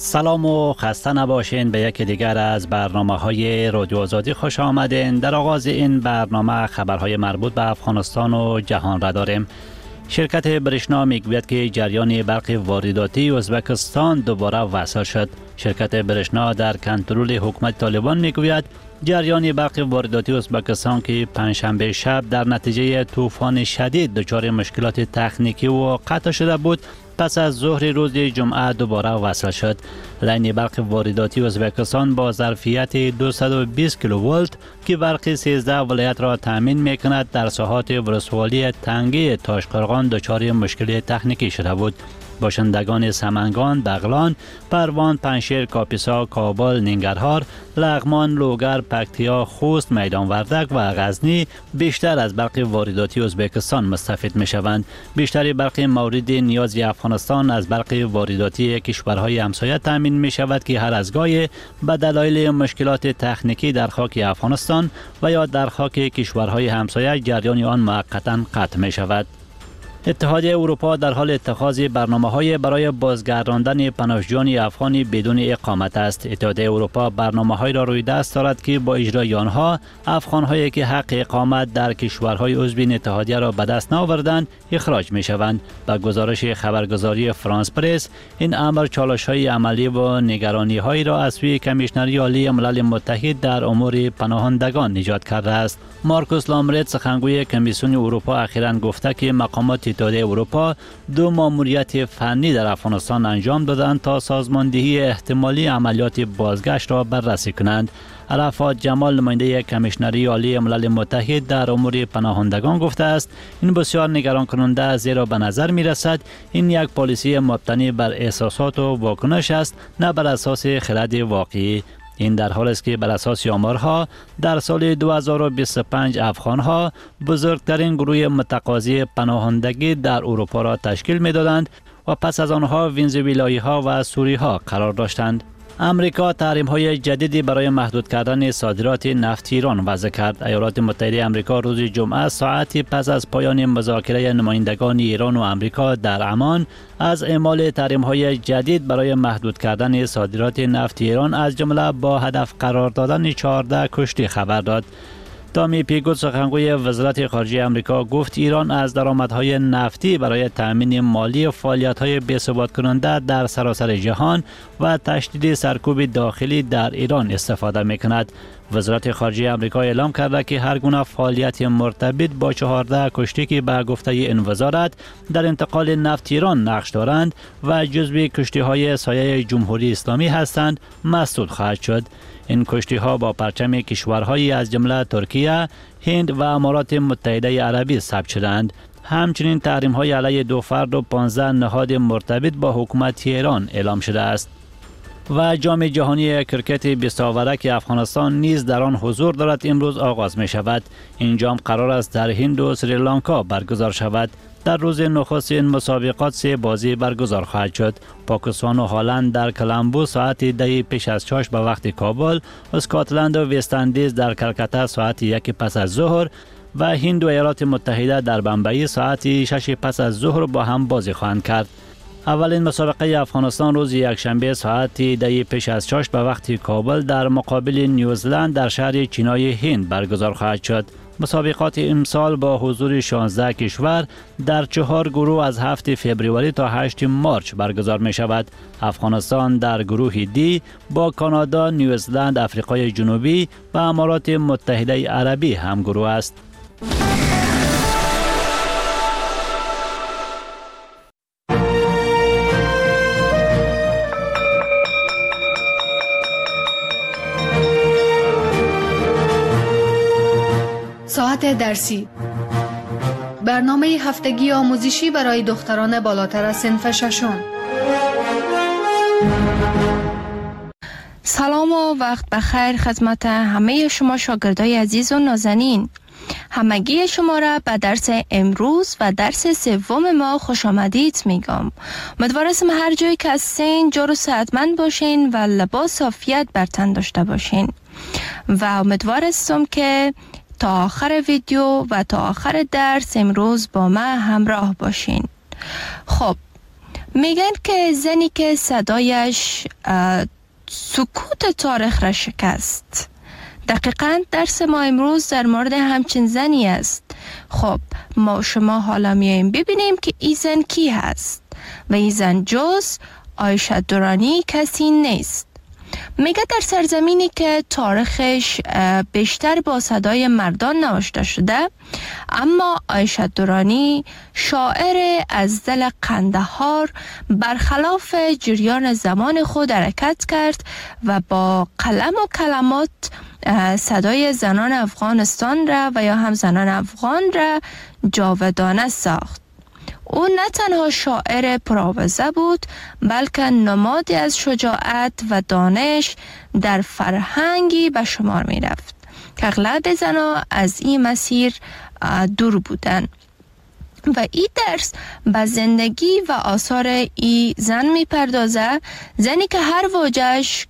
سلام و خسته نباشین به یکی دیگر از برنامه‌های رادیو آزادی خوش آمدین. در آغاز این برنامه خبرهای مربوط به افغانستان و جهان را داریم. شرکت برشنا میگوید که جریان برق وارداتی ازبکستان دوباره وصل شد. شرکت برشنا در کنترل حکومت طالبان میگوید جریان برق وارداتی ازبکستان که پنجشنبه شب در نتیجه طوفان شدید دچار مشکلات تکنیکی و قطع شده بود، پس از ظهر روز جمعه دوباره وصل شد. لاین برق وارداتی ازبکستان با ظرفیت 220 کیلوولت که برق 13 ولایت را تامین میکند در ساحات ولسوالی تنگی تاشقرغان دچار مشکل تکنیکی شده بود. باشندگان سمنگان، بغلان، پروان، پنشیر، کاپیسا، کابل، ننگرهار، لغمان، لوگر، پکتیا، خوست، میدان وردک و غزنی بیشتر از برق وارداتی ازبکستان مستفید می شوند. بیشتر برق مورد نیاز افغانستان از برق وارداتی کشورهای همسایه تامین می شود که هر از گاهی به دلایل مشکلات تکنیکی در خاک افغانستان و یا در خاک کشورهای همسایه جریان آن موقتا قطع می شود. اتحادیه اروپا در حال اتخاذ برنامه‌های برای بازگرداندن پناهجویان افغانی بدون اقامت است. اتحادیه اروپا برنامه‌هایی را روی دست دارد که با اجرای آنها افغان‌هایی که حق اقامت در کشورهای عضو این اتحادیه را به دست نآوردند اخراج می‌شوند. با گزارش خبرگزاری فرانس پرس، این امر چالش‌های عملی و نگرانی‌هایی را از سوی کمیشنری عالی ملل متحد در امور پناهندگان ایجاد کرده است. مارکوس لامرت سخنگوی کمیسیون اروپا اخیراً گفته که مقامات اتحادیه اروپا دو ماموریت فنی در افغانستان انجام دادند تا سازماندهی احتمالی عملیات بازگشت را بررسی کنند. عرفات جمال نماینده کمیشنری عالی ملل متحد در امور پناهندگان گفته است این بسیار نگران کننده، زیرا به نظر می رسد این یک پالیسی مبتنی بر احساسات و واکنش است، نه بر اساس خرد واقعی. این در حالی است که بر اساس آمارها در سال 2025 افغانها بزرگترین گروه متقاضی پناهندگی در اروپا را تشکیل می‌دادند و پس از آنها ونزوئلایی‌ها و سوری‌ها قرار داشتند. امریکا تحریم‌های جدیدی برای محدود کردن صادرات نفت ایران وضع کرد. ایالات متحده آمریکا روز جمعه ساعتی پس از پایان مذاکره نمایندگان ایران و امریکا در عمان از اعمال تحریم‌های جدید برای محدود کردن صادرات نفت ایران از جمله با هدف قرار دادن 14 کشته خبر داد. تامی پیگوت سخنگوی وزارت خارجه آمریکا گفت ایران از درآمدهای نفتی برای تامین مالی فعالیت‌های بی‌ثبات کننده در سراسر جهان و تشدید سرکوب داخلی در ایران استفاده می‌کند. وزارت خارجه آمریکا اعلام کرده که هر گونه فعالیت مرتبط با 14 کشته که به گفته این وزارت در انتقال نفت ایران نقش دارند و جزو کشتی‌های سایه جمهوری اسلامی هستند مسدود خواهد شد. این کشتی‌ها با پرچم کشورهایی از جمله ترکیه، هند و امارات متحده عربی ثبت شدند. همچنین تحریم‌های علیه 2 فرد و 15 نهاد مرتبط با حکومت ایران اعلام شده است. و جام جهانی کرکت 20 آورک افغانستان نیز در آن حضور دارد امروز آغاز می شود. این جام قرار است در هند و سریلانکا برگزار شود. در روز نخست این مسابقات 3 بازی برگزار خواهد شد. پاکستان و هلند در کلمبو ساعت 10 پیش از چاش به وقت کابل، اسکاتلند و وست اندیز در کلکته ساعت 1 پس از ظهر و هند و ایالات متحده در بمبئی ساعت 6 پس از ظهر با هم بازی خواهند کرد. اولین مسابقه افغانستان روز یکشنبه ساعت 10 پیش از چاش به وقت کابل در مقابل نیوزلند در شهر چینای هند برگزار خواهد شد. مسابقات امسال با حضور 16 کشور در 4 گروه از 7 فوریه تا 8 مارس برگزار می شود. افغانستان در گروه دی با کانادا، نیوزلند، آفریقای جنوبی و امارات متحده عربی هم گروه است. ساعت درسی، برنامه هفتگی آموزشی برای دختران بالاتر از صنف ششم. سلام و وقت بخیر خدمت همه شما شاگردای عزیز و نازنین. همگی شما را به درس امروز و درس سوم ما خوش آمدید میگم. امیدوارم هر جایی که هستین جور و صحتمند باشین و لباس عافیت بر تن داشته باشین و امیدوارم که تا آخر ویدیو و تا آخر درس امروز با ما همراه باشین. خب میگن که زنی که صدایش سکوت تاریخ را شکست. دقیقاً درس ما امروز در مورد همچین زنی است. خب ما شما حالا میاییم ببینیم که این زن کی هست و این زن جز عایشه درانی کسی نیست. میگه در سرزمینی که تاریخش بیشتر با صدای مردان نوشته شده، اما عایشه درانی شاعر از دل قندهار برخلاف جریان زمان خود حرکت کرد و با قلم و کلمات صدای زنان افغانستان را و یا هم زنان افغان را جاودانه ساخت. او نه تنها شاعر پرآوازه بود، بلکه نمادی از شجاعت و دانش در فرهنگی به شمار می رفت که اغلب زنان از این مسیر دور بودند. و این درس به زندگی و آثار این زن می پردازه، زنی که هر واژه‌اش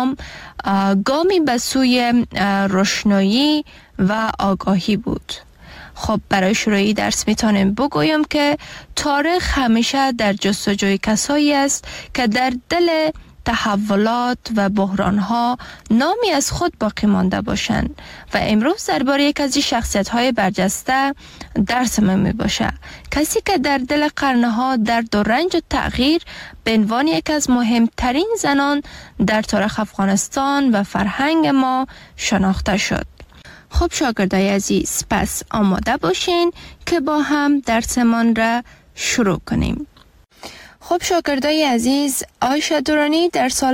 گامی به سوی روشنایی و آگاهی بود. خب برای شروعی درس میتونیم بگویم که تاریخ همیشه در جستجوی کسایی است که در دل تحولات و بحرانها نامی از خود باقی مانده باشند و امروز درباره یک از شخصیت‌های برجسته درس ما میباشه. کسی که در دل قرنها درد و رنج و تغییر به عنوان یک از مهمترین زنان در تاریخ افغانستان و فرهنگ ما شناخته شد. خب شاگردای عزیز، پس آماده باشین که با هم درسمان را شروع کنیم. خب شاگردای عزیز، عایشه درانی در سال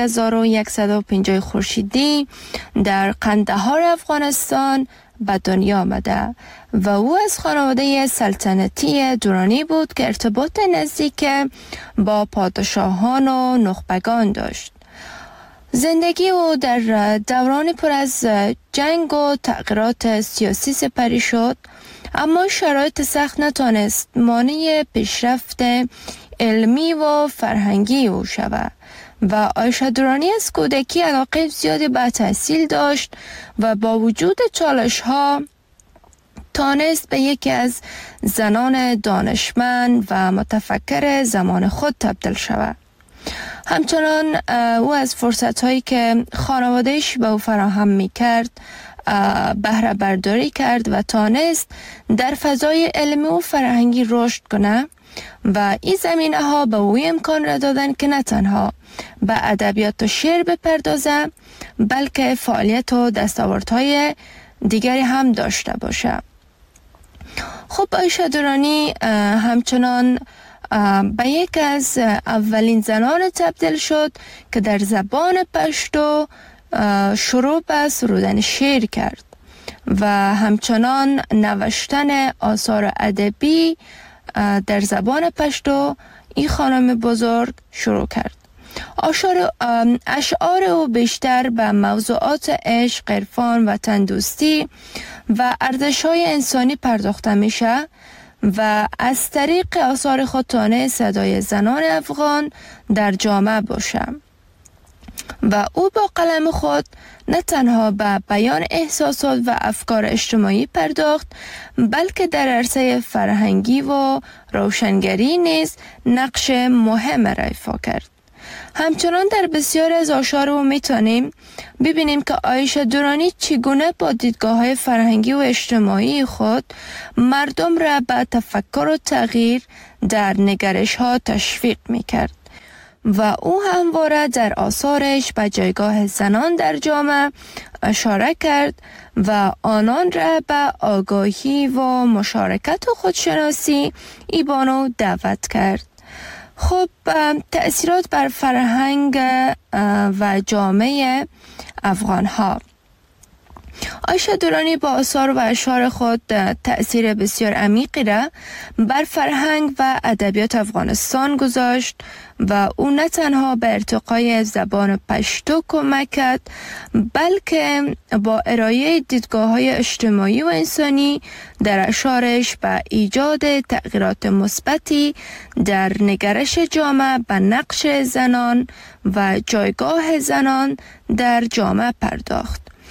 1150 خورشیدی در قندهار افغانستان به دنیا آمده و او از خانواده سلطنتی درانی بود که ارتباط نزدیک با پادشاهان و نخبگان داشت. زندگی او در دوران پر از جنگ و تغییرات سیاسی سپری شد، اما شرایط سخت نتانست مانع پیشرفت علمی و فرهنگی او شود و عایشه درانی از کودکی علاقه زیادی به تحصیل داشت و با وجود چالش ها تانست به یکی از زنان دانشمند و متفکر زمان خود تبدیل شود. همچنان او از فرصت‌هایی که خانواده‌اش به او فراهم می‌کرد بهره برداری کرد و تانست در فضای علمی و فرهنگی رشد کنه و این زمینه‌ها به او امکان را دادن که نه تنها به ادبیات و شعر بپردازه، بلکه فعالیت و دستاوردهای دیگری هم داشته باشه. خب عایشه درانی همچنان به یک از اولین زنان تبدیل شد که در زبان پشتو شروع به سرودن شعر کرد و همچنان نوشتن آثار ادبی در زبان پشتو این خانم بزرگ شروع کرد. اشعار او بیشتر به موضوعات عشق، عرفان و تندوستی و ارزش‌های انسانی پرداخته میشه و از طریق آثار خود تانست صدای زنان افغان در جامعه باشه و او با قلم خود نه تنها به بیان احساسات و افکار اجتماعی پرداخت، بلکه در عرصه فرهنگی و روشنگری نیز نقش مهم را ایفا کرد. همچنان در بسیاری از آثار او میتونیم ببینیم که عایشه درانی چگونه با دیدگاه‌های فرهنگی و اجتماعی خود مردم را به تفکر و تغییر در نگرش‌ها تشویق میکرد و او همواره در آثارش به جایگاه زنان در جامعه اشاره کرد و آنان را به آگاهی و مشارکت و خودشناسی ایبانو دعوت کرد. خب تأثیرات بر فرهنگ و جامعه افغان ها. عایشه درانی با آثار و اشعار خود تأثیر بسیار عمیقی را بر فرهنگ و ادبیات افغانستان گذاشت و او نه تنها به ارتقای زبان پشتو کمک کرد، بلکه با ارائه دیدگاه‌های اجتماعی و انسانی در اشعارش به ایجاد تغییرات مثبتی در نگرش جامعه به نقش زنان و جایگاه زنان در جامعه پرداخت.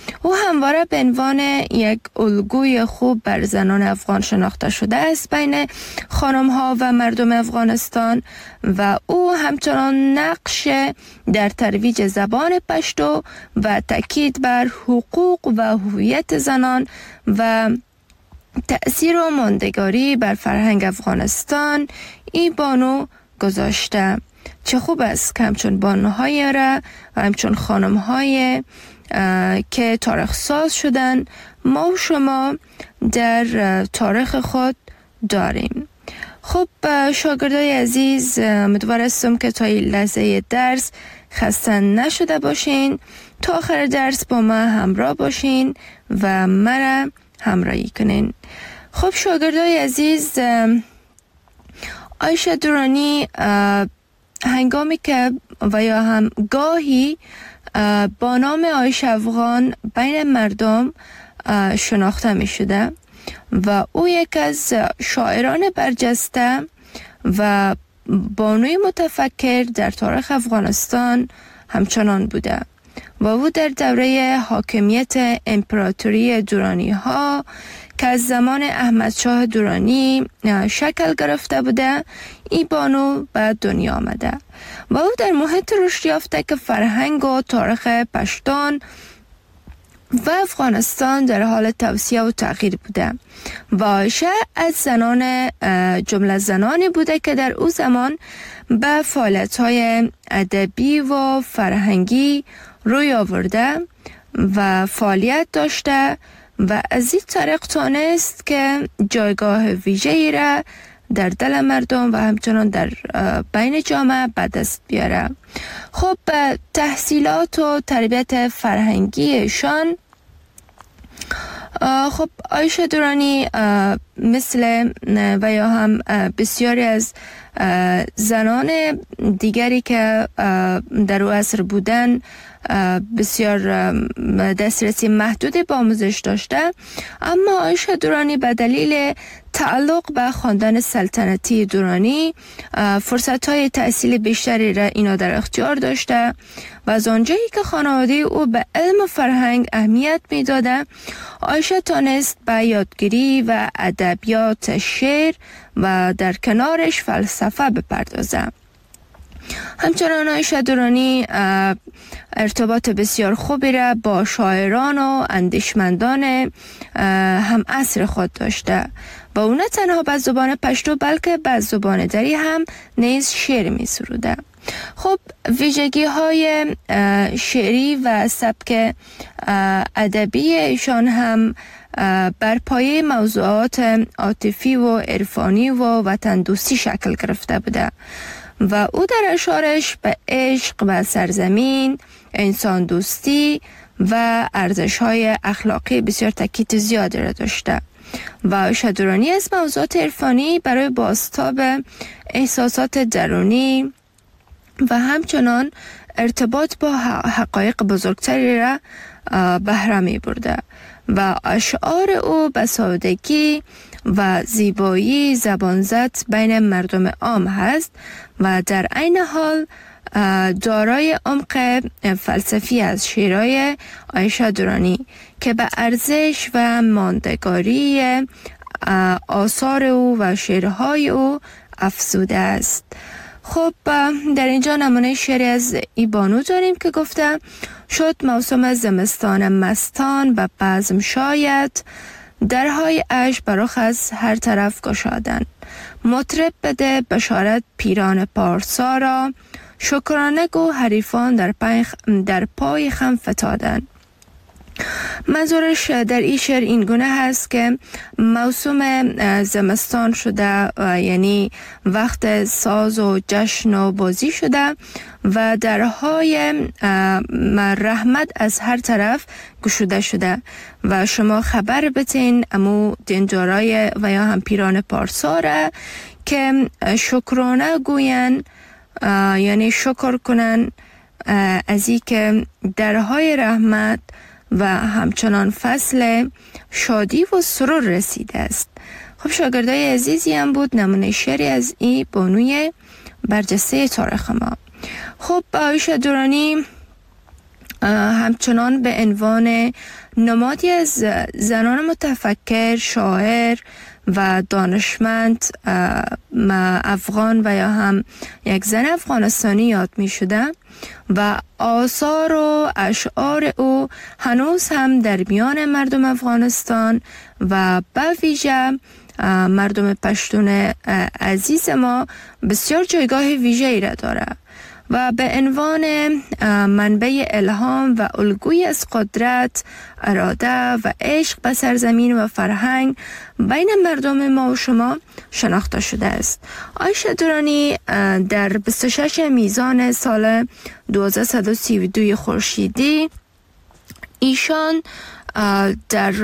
او همواره به عنوان یک الگوی خوب بر زنان افغان شناخته شده است بین خانم ها و مردم افغانستان و او همچنان نقش در ترویج زبان پشتو و تاکید بر حقوق و هویت زنان و تأثیر و ماندگاری بر فرهنگ افغانستان ای بانو گذاشته. چه خوب است که همچون بانوهای را و همچون خانمهای که تاریخ ساز شدن ما و شما در تاریخ خود داریم. خب شاگردای عزیز، امیدوار هستم که تا این لحظه درس خسته نشده باشین، تا آخر درس با ما همراه باشین و مرا همراهی کنین. خب شاگردای عزیز، عایشه درانی هنگامی که و یا هم گاهی با نام عایشه افغان بین مردم شناخته می شده و او یک از شاعران برجسته و بانوی متفکر در تاریخ افغانستان همچنان بوده و او در دوره حاکمیت امپراتوری درانی ها که از زمان احمد شاه درانی شکل گرفته بوده این بانو به دنیا آمده و او در محیط رشد یافته که فرهنگ و تاریخ پشتون و افغانستان در حال توسعه و تغییر بوده و عایشه از زنان جمله زنانی بوده که در او زمان به فعالیت‌های ادبی و فرهنگی روی آورده و فعالیت داشته و از این طریق توانست که جایگاه ویژه‌ای را در دل مردم و همچنان در بین جامعه به دست بیاره. خب تحصیلات و تربیت فرهنگیشان، خب عایشه درانی مثل و یا هم بسیاری از زنان دیگری که در او عصر بودن بسیار دسترسی محدودی به آموزش داشته، اما عایشه درانی به دلیل تعلق به خاندان سلطنتی درانی فرصت‌های تحصیل بیشتری را اینا در اختیار داشته و از آنجایی که خانواده او به علم و فرهنگ اهمیت می‌داده، عایشه تانست به یادگیری و ادبیات شعر و در کنارش فلسفه بپردازه. همچنان عایشه درانی ارتباط بسیار خوبی را با شاعران و اندیشمندان هم عصر خود داشته و او نه تنها به زبان پشتو بلکه به زبان دری هم نیز شعر می سروده. خب ویژگی های شعری و سبک ادبی ایشان هم بر پایه موضوعات عاطفی و عرفانی و وطن دوستی شکل گرفته بوده و او در اشعارش به عشق و سرزمین، انسان دوستی و ارزش‌های اخلاقی بسیار تاکید زیادی را داشته و عایشه درانی از موضوعات عرفانی برای بازتاب احساسات درونی و همچنان ارتباط با حقایق بزرگتری را بهره می برده و اشعار او به سادگی و زیبایی زبانزد بین مردم عام هست و در عین حال دارای عمق فلسفی از شعرهای عایشه درانی که به ارزش و ماندگاری آثار او و شعرهای او افزوده است. خب در اینجا نمونه شعری از ای بانو داریم که گفته: شد موسم زمستان مستان به بزم شاید، درهای عشق برخ از هر طرف گشادن. مطرب بده بشارت پیران پارسا را، شکرانه گو حریفان در پای خم فتادن. منظورش در این شعر این گونه هست که موسم زمستان شده یعنی وقت ساز و جشن و بازی شده و درهای رحمت از هر طرف گشوده شده و شما خبر بتین امو دیندارای و یا هم پیران پارسا را که شکرانه گوین یعنی شکر کنن از این که درهای رحمت و همچنان فصل شادی و سرور رسیده است. خب شاگردای عزیزی هم بود نمونه شعری از این بانوی برجسته تاریخ ما. خب عایشه درانی همچنان به عنوان نمادی از زنان متفکر، شاعر و دانشمند افغان و یا هم یک زن افغانستانی یاد می شده و آثار و اشعار او هنوز هم در میان مردم افغانستان و به ویژه مردم پشتون عزیز ما بسیار جایگاه ویژه‌ای را داره و به عنوان منبع الهام و الگویی از قدرت، اراده و عشق به سرزمین و فرهنگ بین مردم ما و شما شناخته شده است. عایشه درانی در 26 میزان سال 1232 خورشیدی ایشان در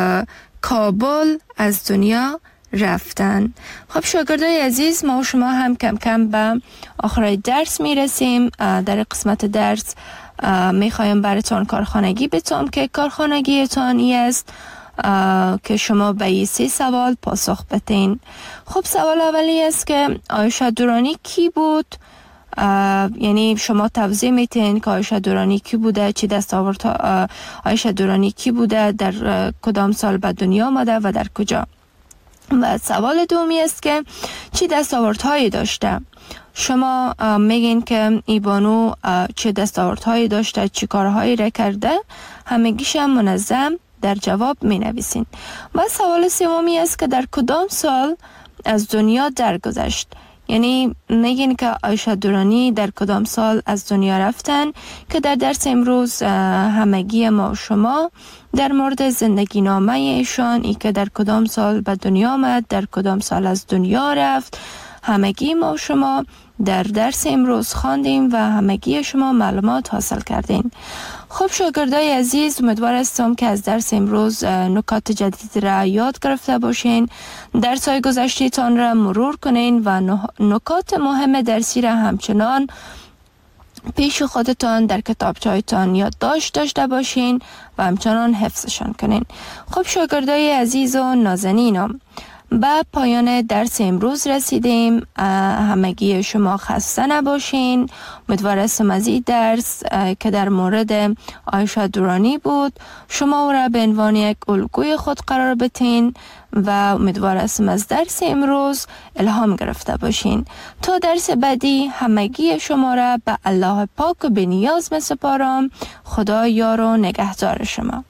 کابل از دنیا رفتن. خب شاگردای عزیز، ما و شما هم کم کم به آخرای درس میرسیم. در قسمت درس میخوایم براتون کارخانگی بتونم که کارخانگیتان ای است که شما به این 3 سوال پاسخ بدین. خب سوال اولی است که عایشه درانی کی بود؟ یعنی شما توضیح میتین که عایشه درانی کی بوده، چی دستاورد عایشه درانی کی بوده، در کدام سال به دنیا آمده و در کجا. و سوال دومی است که چی دستاوردهایی داشته. شما میگین که ای بانو چه دستاوردهایی داشته، چی کارهایی را کرده، همگیش هم منظم در جواب می نویسین. و سوال سومی است که در کدام سال از دنیا درگذشت. یعنی میگین که عایشه درانی در کدام سال از دنیا رفتن که در درس امروز همگی ما و شما در مورد زندگی نامه ایشان، ای که در کدام سال به دنیا آمد، در کدام سال از دنیا رفت، همگی ما و شما در درس امروز خواندیم و همگی شما معلومات حاصل کردین. خب شاگردای عزیز، امیدوار هستم که از درس امروز نکات جدید را یاد گرفته باشین، درس‌های گذشته‌تان را مرور کنین و نکات مهم درسی را همچنان پیش خودتان در کتابچه‌تان یادداشت داشته باشین و همچنان حفظشان کنین. خب شاگردای عزیز و نازنینم، به پایان درس امروز رسیدیم. همگی شما خسته نباشین. امیدوار هستم از این درس که در مورد عایشه درانی بود شما او را به عنوان یک الگوی خود قرار بدین و امیدوار هستم از درس امروز الهام گرفته باشین. تا درس بعدی همگی شما را به الله پاک و به نیاز می‌سپارم. خدا یار و نگهدار شما.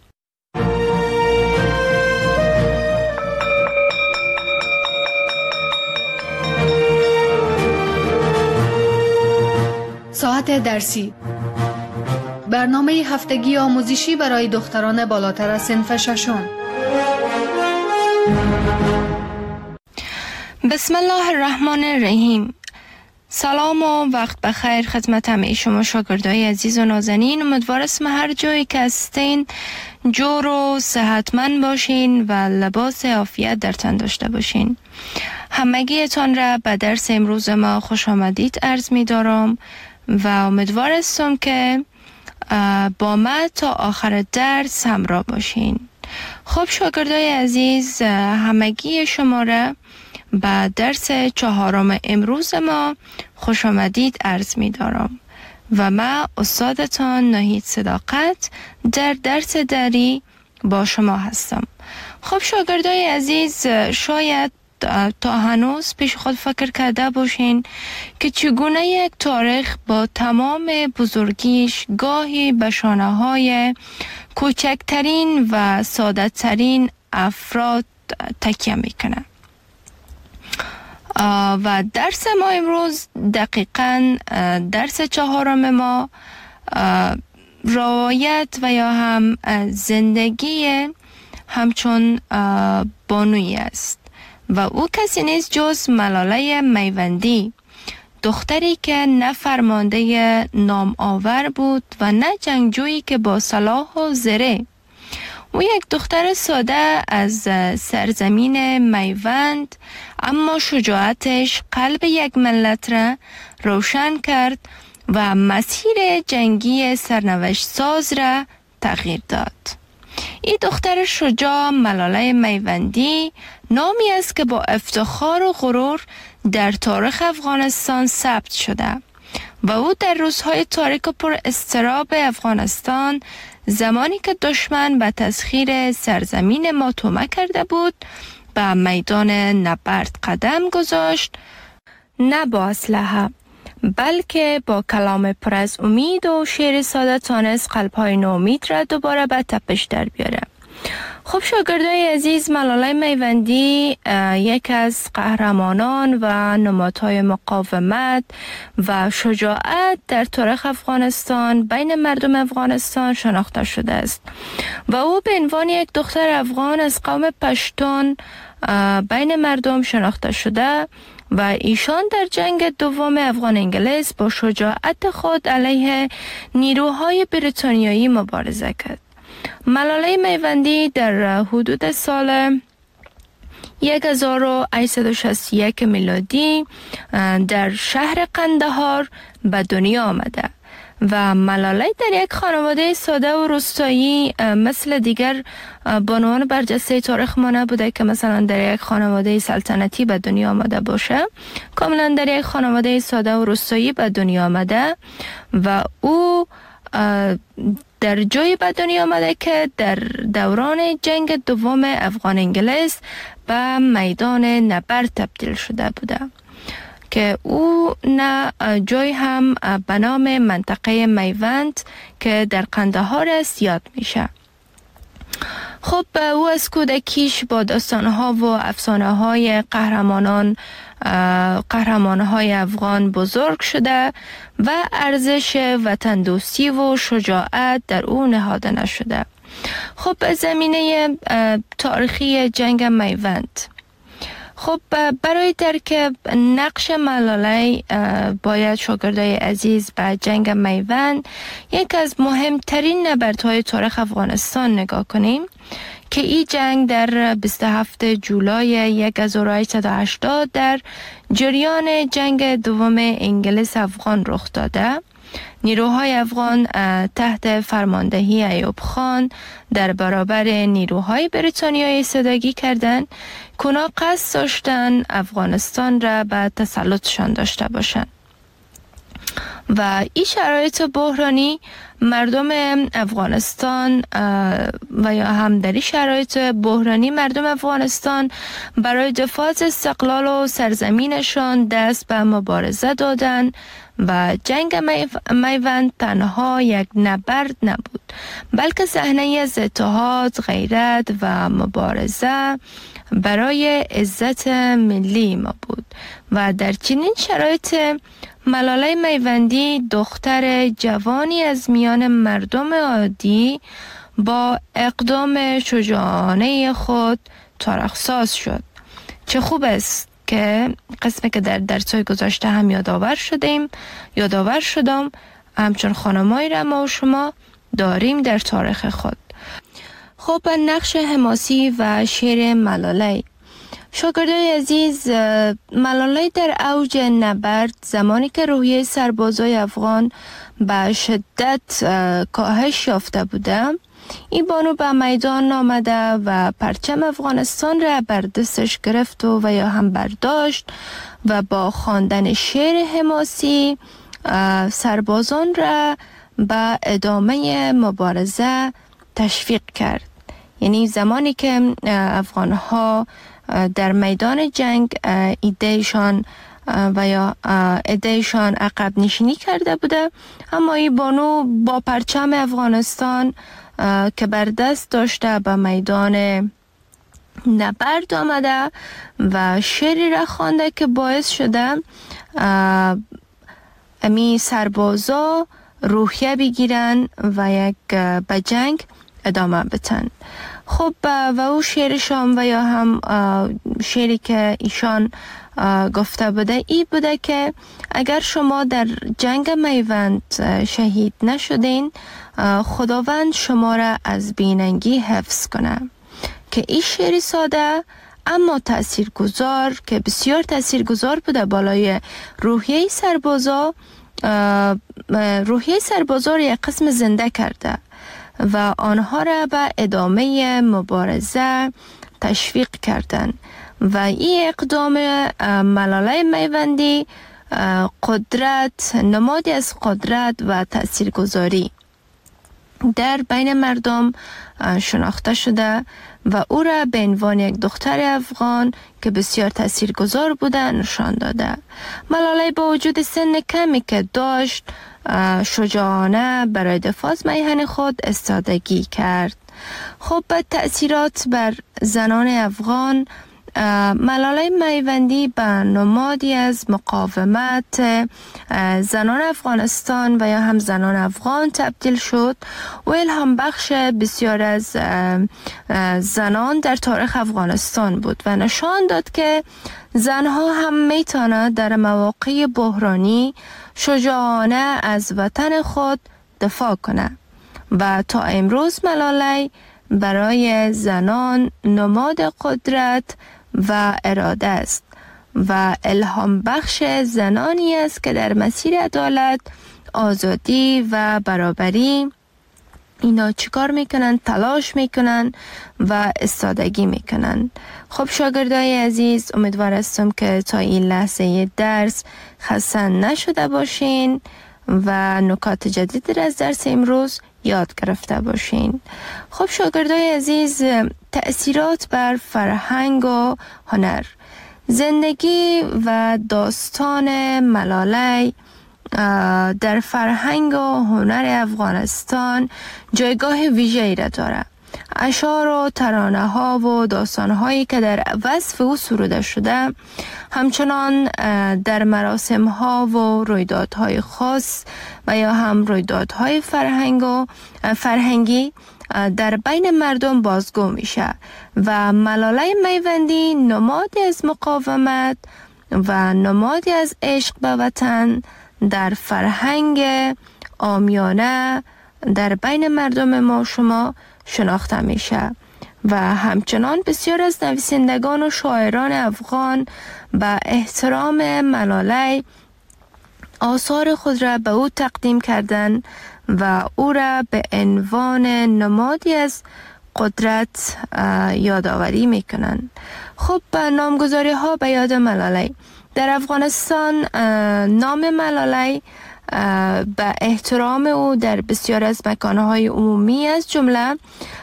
ساعت درسی، برنامه هفتگی آموزشی برای دختران بالاتر از صنف ششم. بسم الله الرحمن الرحیم. سلام و وقت بخیر خدمت همه شما شاگردای عزیز و نازنین. امیدوارم هر جایی که هستین جور و صحتمند باشین و لباس عافیت در تن داشته باشین. همگیتان را به درس امروز ما خوش آمدید عرض می دارم و امیدوار هستم که با ما تا آخر درس همراه باشین. خب شاگردای عزیز، همگی شما را به درس 4 امروز ما خوش آمدید عرض می دارم و من استادتان ناهید صداقت در درس دری با شما هستم. خب شاگردای عزیز، شاید تا هنوز پیش خود فکر کرده باشین که چگونه یک تاریخ با تمام بزرگیش گاهی به شانه‌های کوچکترین و ساده‌ترین افراد تکیه میکنه. و درس ما امروز دقیقاً درس 4 ما روایت و یا هم زندگی همچون بانویی است و او کسی نیست جز ملاله میوندی، دختری که نه فرمانده نام آور بود و نه جنگجویی که با سلاح و زره. او یک دختر ساده از سرزمین میوند، اما شجاعتش قلب یک ملت را روشن کرد و مسیر جنگی سرنوشت ساز را تغییر داد. این دختر شجاع ملاله میوندی نامی است که با افتخار و غرور در تاریخ افغانستان ثبت شده و او در روزهای تاریک و پر اضطراب افغانستان، زمانی که دشمن به تسخیر سرزمین ما تومه کرده بود، به میدان نبرد قدم گذاشت، نه با اسلحه بلکه با کلام پر از امید و شعر ساده تانست قلب‌های ناامید را دوباره به تپش در بیاره. خب شاگردای عزیز، ملالای میوندی یک از قهرمانان و نمادهای مقاومت و شجاعت در تاریخ افغانستان بین مردم افغانستان شناخته شده است و او به عنوان یک دختر افغان از قوم پشتون بین مردم شناخته شده و ایشان در جنگ دوم افغان انگلیس با شجاعت خود علیه نیروهای بریتانیایی مبارزه کرد. ملالای میوندی در حدود سال 1861 میلادی در شهر قندهار به دنیا آمده و ملالای در یک خانواده ساده و روستایی مثل دیگر بانوان برجسته تاریخ ما نبوده که مثلا در یک خانواده سلطنتی به دنیا آمده باشه. کاملا در یک خانواده ساده و روستایی به دنیا آمده و او در جای به دنیا آمده که در دوران جنگ دوم افغان انگلیس به میدان نبرد تبدیل شده بوده که او نه جای هم به نام منطقه میوند که در قندهار است یاد میشه. خب او از کودکیش با داستانها و افسانه‌های قهرمان‌های افغان بزرگ شده و ارزش وطن دوستی و شجاعت در او نهاده نشده. خب زمینه تاریخی جنگ میوند. خب برای درک نقش ملالای باید شاگردای عزیز به جنگ میوند، یک از مهمترین نبردهای تاریخ افغانستان نگاه کنیم که این جنگ در 27 جولای 1880 در جریان جنگ دوم انگلیس افغان رخ داده. نیروهای افغان تحت فرماندهی ایوب خان در برابر نیروهای بریتانیایی ایستادگی کردند که اونا قصد داشتن افغانستان را به تسلطشان داشته باشند و این شرایط بحرانی مردم افغانستان و یا هم در این شرایط بحرانی مردم افغانستان برای دفاع از استقلال و سرزمینشان دست به مبارزه دادن و جنگ میوند تنها یک نبرد نبود بلکه صحنه از اتحاد، غیرت و مبارزه برای عزت ملی ما بود و در چنین شرایط ملالای میوندی دختر جوانی از میان مردم عادی با اقدام شجاعانه خود تاریخ‌ساز شد. چه خوب است که قسمی که در درس‌های گذشته هم یادآور شدم همچون خانمایی را ما و شما داریم در تاریخ خود. خب نقش حماسی و شعر ملالای. شاگردای عزیز، ملالای در اوج نبرد زمانی که روحیه سربازای افغان به شدت کاهش یافته بوده، این بانو به میدان آمده و پرچم افغانستان را بر دستش گرفت و یا هم برداشت و با خواندن شعر حماسی سربازان را به ادامه مبارزه تشویق کرد. یعنی زمانی که افغانها در میدان جنگ ایدهشان و یا ایدهشان عقب نشینی کرده بوده، اما این بانو با پرچم افغانستان که بر دست داشته به میدان نبرد آمده و شعری را خوانده که باعث شده امی سربازا روحیه بگیرن و یک به جنگ ادامه بتن. خب و او شعرشان و یا هم شعری که ایشان گفته بوده ای بوده که اگر شما در جنگ میوند شهید نشدین، خداوند شما را از بیننگی حفظ کنه. که این شعری ساده اما تاثیرگذار که بسیار تاثیرگذار بوده بالای روحیه سربازا را یک قسم زنده کرده و آنها را به ادامه مبارزه تشویق کردند و این اقدام ملالای میوندی قدرت، نمادی از قدرت و تاثیرگذاری در بین مردم شناخته شده و او را به عنوان یک دختر افغان که بسیار تاثیرگذار بوده نشان داده. ملاله با وجود سن کمی که داشت شجاعانه برای دفاع از میهن خود استادگی کرد. خب تأثیرات بر زنان افغان، ملاله میوندی به نمادی از مقاومت زنان افغانستان و یا هم زنان افغان تبدیل شد و الهام بخش بسیار از زنان در تاریخ افغانستان بود و نشان داد که زنها هم میتونند در مواقع بحرانی شجاعانه از وطن خود دفاع کنند و تا امروز ملاله برای زنان نماد قدرت و اراده است و الهام بخش زنانی است که در مسیر عدالت، آزادی و برابری اینا چیکار میکنن؟ تلاش میکنن و استادگی میکنن. خب شاگردای عزیز، امیدوار هستم که تا این لحظه درس خسته نشده باشین و نکات جدید از درس امروز یاد گرفته باشین. خب شاگردای عزیز، تأثیرات بر فرهنگ و هنر. زندگی و داستان ملاله در فرهنگ و هنر افغانستان جایگاه ویژه‌ای را دارد. اشعار و ترانه ها و داستان هایی که در وصف او سروده شده همچنان در مراسم ها و رویدادهای خاص و یا هم رویدادهای فرهنگی در بین مردم بازگو میشه و ملاله میوندی نمادی از مقاومت و نمادی از عشق به وطن در فرهنگ عامیانه در بین مردم ما شما شناخته میشه و همچنان بسیار از نویسندگان و شاعران افغان به احترام ملاله آثار خود را به او تقدیم کردن و او را به عنوان نمادی از قدرت یادآوری میکنن. خب نامگذاری ها به یاد ملاله. در افغانستان نام ملاله به احترام او در بسیار از مکانهای عمومی از جمله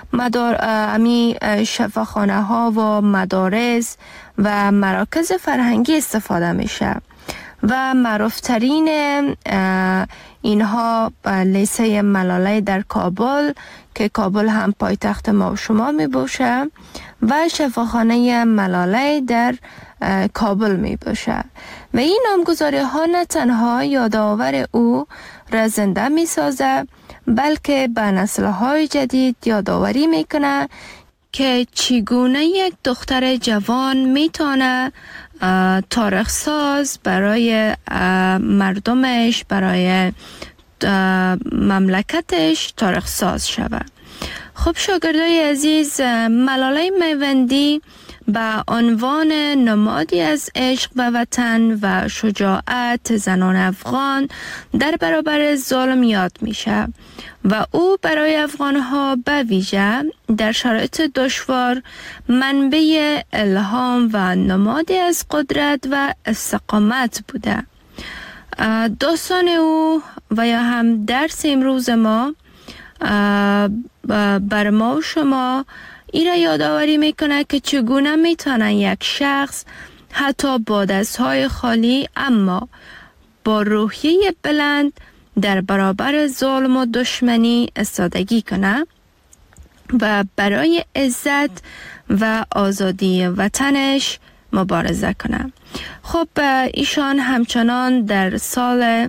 شفاخانه ها و مدارس و مراکز فرهنگی استفاده میشه و معروفترین اینها لیسه ملاله در کابل که کابل هم پایتخت ما و شما می باشه و شفاخانه ملاله در کابل می باشه و این نامگذاری ها نه تنها یادآور او را زنده می سازه بلکه به نسل های جدید یادآوری می کنه که چگونه یک دختر جوان می تونه تاریخ ساز برای مردمش، برای مملکتش تاریخ ساز شود. خب شاگردای عزیز، ملاله میوندی به عنوان نمادی از عشق به وطن و شجاعت زنان افغان در برابر ظلم یاد میشه و او برای افغانها به ویژه در شرایط دشوار منبع الهام و نمادی از قدرت و استقامت بوده. داستان او و یا هم درس امروز ما بر ما و شما این را یادآوری میکنه که چگونه میتونه یک شخص حتی با دستهای خالی اما با روحیه بلند در برابر ظلم و دشمنی استادگی کنه و برای عزت و آزادی وطنش مبارزه کنه. خب ایشان همچنان در سال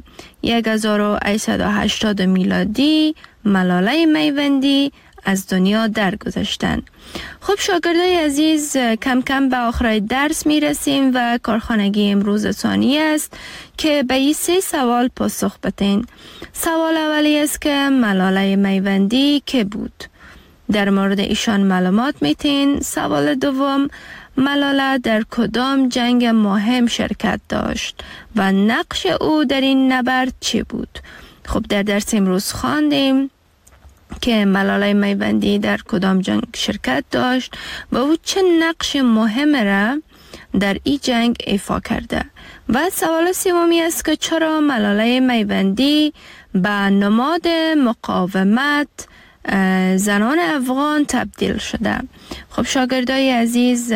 1880 میلادی ملاله میوندی از دنیا درگذشتند. خب شاگردای عزیز، کم کم به آخر درس می رسیم و کارخانگی امروز ثانی است که به این 3 سوال پاسخ بدین. سوال اولی است که ملاله میوندی که بود؟ در مورد ایشان معلومات میتین. سوال دوم، ملاله در کدام جنگ مهم شرکت داشت و نقش او در این نبرد چی بود؟ خب در درس امروز خواندیم که ملاله میوندی در کدام جنگ شرکت داشت و او چه نقش مهم را در این جنگ ایفا کرده. و سوال سومی است که چرا ملاله میوندی به نماد مقاومت زنان افغان تبدیل شده؟ خب شاگردای عزیز،